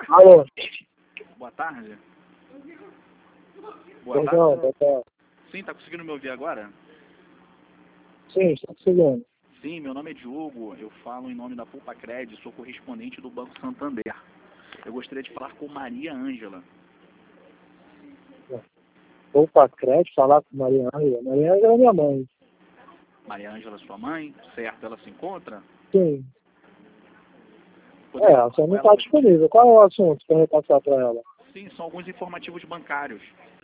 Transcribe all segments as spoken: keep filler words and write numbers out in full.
Alô? Boa tarde. Boa Perdão, tarde. boa tarde. Sim, tá conseguindo me ouvir agora? Sim, estou conseguindo. Sim, meu nome é Diogo, eu falo em nome da Poupa Cred, sou correspondente do Banco Santander. Eu gostaria de falar com Maria Ângela. Vou para crédito falar com Maria Ângela. Maria Ângela é minha mãe. Maria Ângela, sua mãe, certo? Ela se encontra? Sim. Poderia É, falar você com não ela, está por gentileza? disponível. Qual é o assunto para repassar para ela? Sim, são alguns informativos bancários.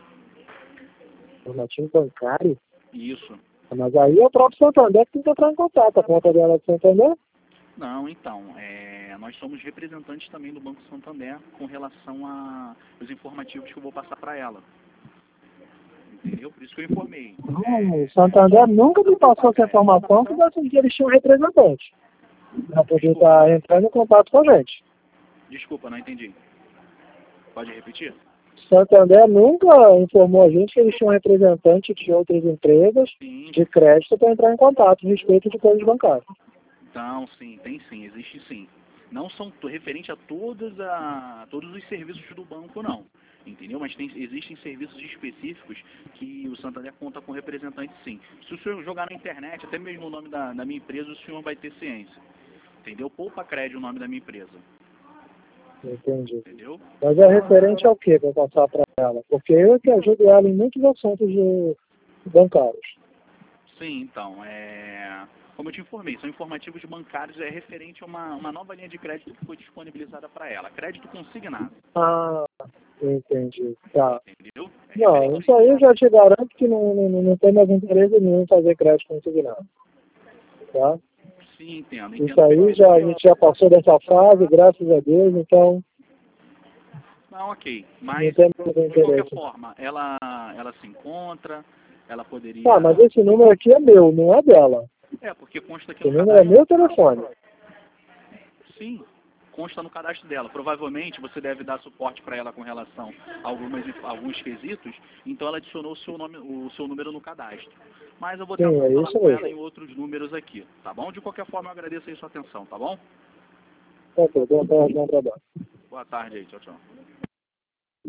Informativo bancário? Isso. Mas aí é o próprio Santander que tem que entrar em contato. A conta dela é do Santander? Não, então, é, nós somos representantes também do Banco Santander com relação aos informativos que eu vou passar para ela. Entendeu? Por isso que eu informei. Não, É, o Santander nunca me passou essa informação que desse que eles tinham representante. Para poder desculpa, estar não, entrando em contato com a gente. desculpa, não entendi. Pode repetir? Santander nunca informou a gente que eles tinham representante de outras empresas Sim. de crédito para entrar em contato a respeito de coisas bancárias. Então, sim, tem sim, existe sim. Não são to- referente a todos, a todos os serviços do banco, não. Entendeu? Mas tem, existem serviços específicos que o Santander conta com representante, sim. Se o senhor jogar na internet, até mesmo o nome da, da minha empresa, o senhor vai ter ciência. Entendeu? Poupa Cred é o nome da minha empresa. Entendi. Entendeu? Mas é referente ao que para passar para ela? Porque eu que ajudo ela em muitos assuntos de bancários. Sim, então, é... como eu te informei, são informativos bancários, é referente a uma, uma nova linha de crédito que foi disponibilizada para ela. Crédito consignado. Ah, entendi. Tá. Entendeu? É Não, referente isso aí eu já te garanto que não, não, não tem mais interesse nenhum em fazer crédito consignado. Tá? Sim, entendo. Isso Entendo aí já, a perfeitamente. gente já passou dessa fase, graças a Deus, então Não, ok. não Mas, tem mais de qualquer interesse. forma, ela, ela se encontra, ela Tá, poderia... mas esse número aqui é meu, não é dela. É, porque consta aqui Esse no número é cadastro. meu telefone. Sim, consta no cadastro dela. Provavelmente você deve dar suporte para ela com relação a algumas, inf- alguns quesitos, então ela adicionou o seu, nome, o seu número no cadastro. Mas eu vou Sim, tentar é falar isso com ela mesmo. em outros números aqui, tá bom? De qualquer forma, eu agradeço aí sua atenção, tá bom? Ok, bom, bom, bom trabalho. Boa tarde aí, tchau, tchau.